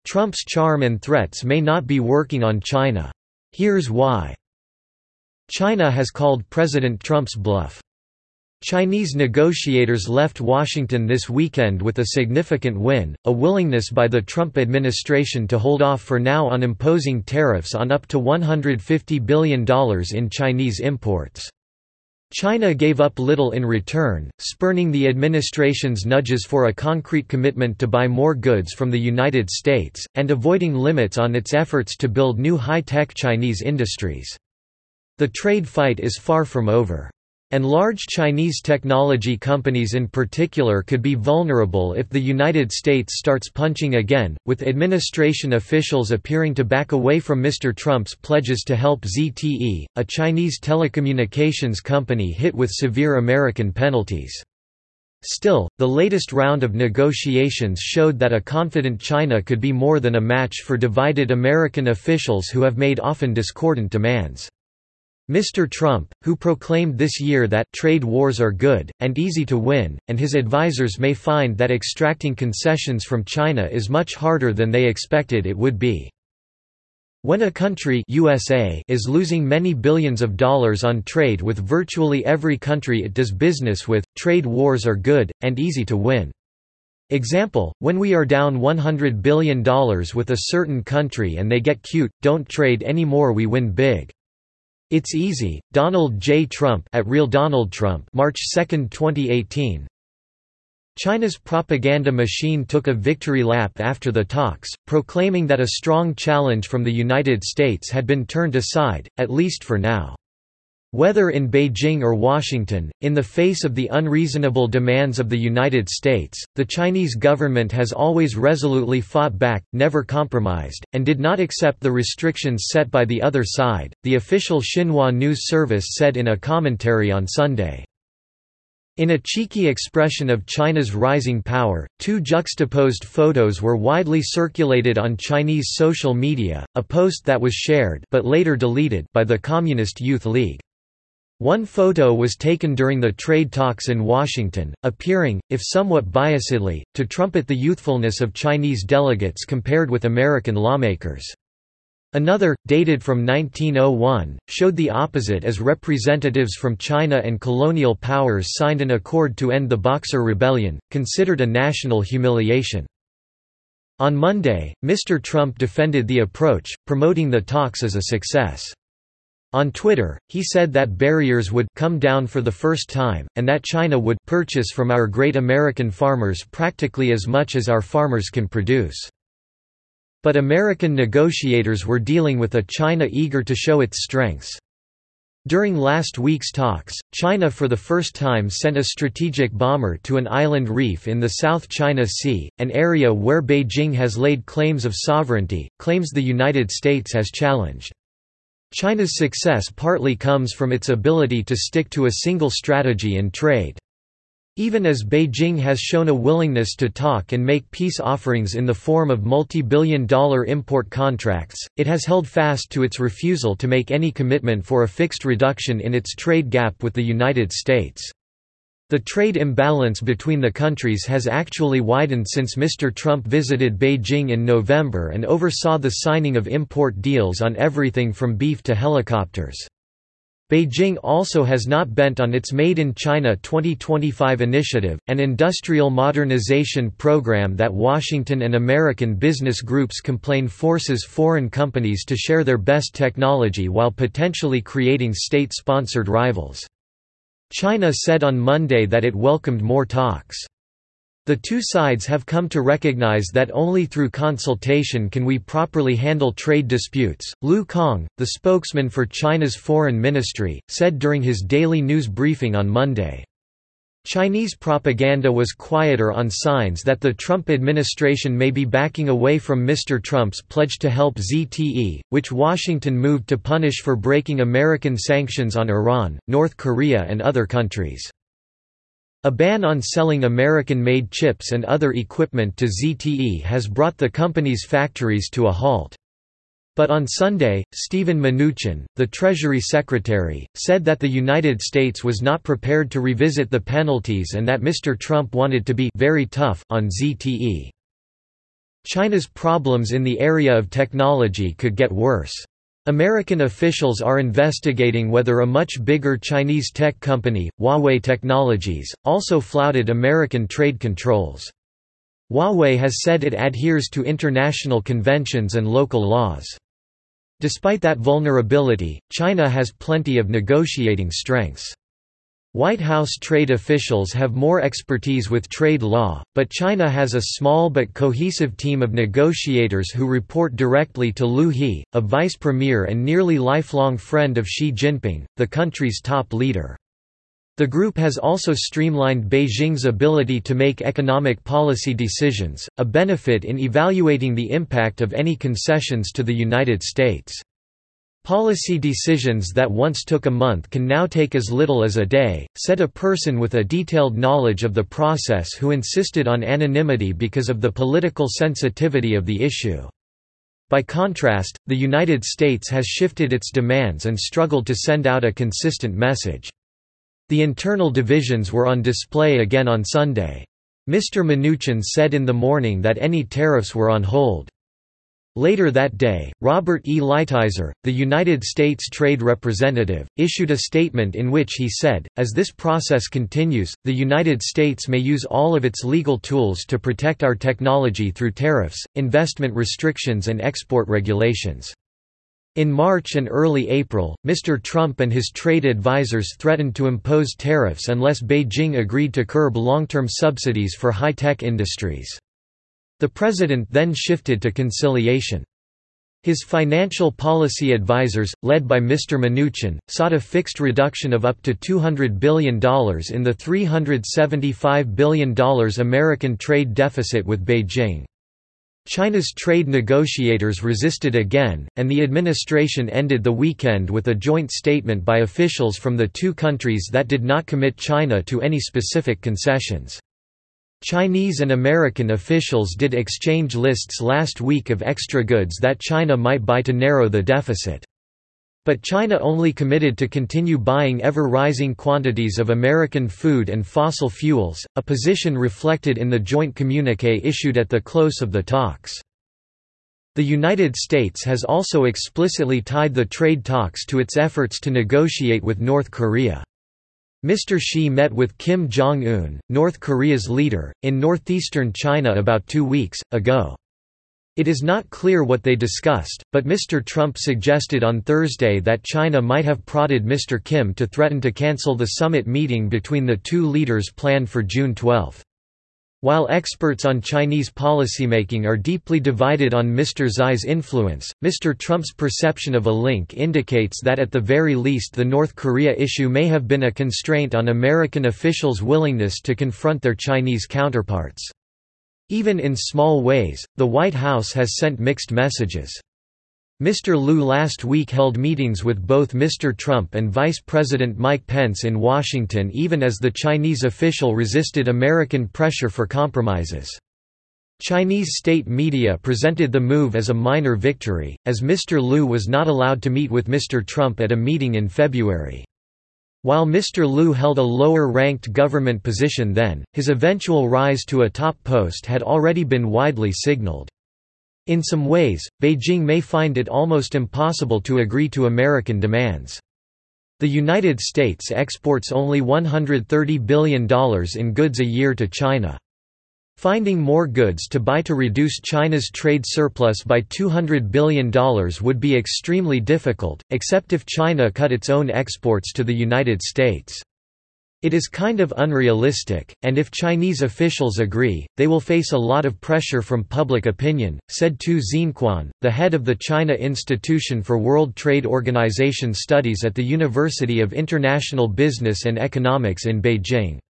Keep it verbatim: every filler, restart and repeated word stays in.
Trump's charm and threats may not be working on China. Here's why. China has called President Trump's bluff. Chinese negotiators left Washington this weekend with a significant win, a willingness by the Trump administration to hold off for now on imposing tariffs on up to one hundred fifty billion dollars in Chinese imports. China gave up little in return, spurning the administration's nudges for a concrete commitment to buy more goods from the United States, and avoiding limits on its efforts to build new high-tech Chinese industries. The trade fight is far from over. And large Chinese technology companies in particular could be vulnerable if the United States starts punching again, with administration officials appearing to back away from Mister Trump's pledges to help Z T E, a Chinese telecommunications company hit with severe American penalties. Still, the latest round of negotiations showed that a confident China could be more than a match for divided American officials who have made often discordant demands. Mister Trump, who proclaimed this year that trade wars are good, and easy to win, and his advisers may find that extracting concessions from China is much harder than they expected it would be. When a country U S A is losing many billions of dollars on trade with virtually every country it does business with, trade wars are good, and easy to win. Example, when we are down one hundred billion dollars with a certain country and they get cute, don't trade anymore, we win big. It's easy. Donald J. Trump at Real Donald Trump, March second twenty eighteen. China's propaganda machine took a victory lap after the talks, proclaiming that a strong challenge from the United States had been turned aside, at least for now. Whether in Beijing or Washington, in the face of the unreasonable demands of the United States, the Chinese government has always resolutely fought back, never compromised, and did not accept the restrictions set by the other side, the official Xinhua news service said in a commentary on Sunday. In a cheeky expression of China's rising power, two juxtaposed photos were widely circulated on Chinese social media, a post that was shared but later deleted by the Communist Youth League. One photo was taken during the trade talks in Washington, appearing, if somewhat biasedly, to trumpet the youthfulness of Chinese delegates compared with American lawmakers. Another, dated from nineteen oh one, showed the opposite as representatives from China and colonial powers signed an accord to end the Boxer Rebellion, considered a national humiliation. On Monday, Mister Trump defended the approach, promoting the talks as a success. On Twitter, he said that barriers would come down for the first time, and that China would purchase from our great American farmers practically as much as our farmers can produce. But American negotiators were dealing with a China eager to show its strengths. During last week's talks, China for the first time sent a strategic bomber to an island reef in the South China Sea, an area where Beijing has laid claims of sovereignty, claims the United States has challenged. China's success partly comes from its ability to stick to a single strategy in trade. Even as Beijing has shown a willingness to talk and make peace offerings in the form of multi-billion dollar import contracts, it has held fast to its refusal to make any commitment for a fixed reduction in its trade gap with the United States. The trade imbalance between the countries has actually widened since Mister Trump visited Beijing in November and oversaw the signing of import deals on everything from beef to helicopters. Beijing also has not bent on its Made in China twenty twenty-five initiative, an industrial modernization program that Washington and American business groups complain forces foreign companies to share their best technology while potentially creating state-sponsored rivals. China said on Monday that it welcomed more talks. The two sides have come to recognize that only through consultation can we properly handle trade disputes, Lu Kang, the spokesman for China's foreign ministry, said during his daily news briefing on Monday. Chinese propaganda was quieter on signs that the Trump administration may be backing away from Mister Trump's pledge to help Z T E, which Washington moved to punish for breaking American sanctions on Iran, North Korea and other countries. A ban on selling American-made chips and other equipment to Z T E has brought the company's factories to a halt. But on Sunday, Steven Mnuchin, the Treasury Secretary, said that the United States was not prepared to revisit the penalties and that Mister Trump wanted to be very tough on Z T E. China's problems in the area of technology could get worse. American officials are investigating whether a much bigger Chinese tech company, Huawei Technologies, also flouted American trade controls. Huawei has said it adheres to international conventions and local laws. Despite that vulnerability, China has plenty of negotiating strengths. White House trade officials have more expertise with trade law, but China has a small but cohesive team of negotiators who report directly to Liu He, a vice premier and nearly lifelong friend of Xi Jinping, the country's top leader. The group has also streamlined Beijing's ability to make economic policy decisions, a benefit in evaluating the impact of any concessions to the United States. Policy decisions that once took a month can now take as little as a day, said a person with a detailed knowledge of the process who insisted on anonymity because of the political sensitivity of the issue. By contrast, the United States has shifted its demands and struggled to send out a consistent message. The internal divisions were on display again on Sunday. Mister Mnuchin said in the morning that any tariffs were on hold. Later that day, Robert E. Lighthizer, the United States Trade Representative, issued a statement in which he said, as this process continues, the United States may use all of its legal tools to protect our technology through tariffs, investment restrictions and export regulations. In March and early April, Mister Trump and his trade advisors threatened to impose tariffs unless Beijing agreed to curb long-term subsidies for high-tech industries. The president then shifted to conciliation. His financial policy advisors, led by Mister Mnuchin, sought a fixed reduction of up to two hundred billion dollars in the three hundred seventy-five billion dollars American trade deficit with Beijing. China's trade negotiators resisted again, and the administration ended the weekend with a joint statement by officials from the two countries that did not commit China to any specific concessions. Chinese and American officials did exchange lists last week of extra goods that China might buy to narrow the deficit. But China only committed to continue buying ever-rising quantities of American food and fossil fuels, a position reflected in the joint communiqué issued at the close of the talks. The United States has also explicitly tied the trade talks to its efforts to negotiate with North Korea. Mister Xi met with Kim Jong-un, North Korea's leader, in northeastern China about two weeks ago. It is not clear what they discussed, but Mister Trump suggested on Thursday that China might have prodded Mister Kim to threaten to cancel the summit meeting between the two leaders planned for June twelfth. While experts on Chinese policymaking are deeply divided on Mister Xi's influence, Mister Trump's perception of a link indicates that at the very least the North Korea issue may have been a constraint on American officials' willingness to confront their Chinese counterparts. Even in small ways, the White House has sent mixed messages. Mister Liu last week held meetings with both Mister Trump and Vice President Mike Pence in Washington even as the Chinese official resisted American pressure for compromises. Chinese state media presented the move as a minor victory, as Mister Liu was not allowed to meet with Mister Trump at a meeting in February. While Mister Liu held a lower-ranked government position then, his eventual rise to a top post had already been widely signaled. In some ways, Beijing may find it almost impossible to agree to American demands. The United States exports only one hundred thirty billion dollars in goods a year to China. Finding more goods to buy to reduce China's trade surplus by two hundred billion dollars would be extremely difficult, except if China cut its own exports to the United States. It is kind of unrealistic, and if Chinese officials agree, they will face a lot of pressure from public opinion, said Tu Xinquan, the head of the China Institution for World Trade Organization Studies at the University of International Business and Economics in Beijing.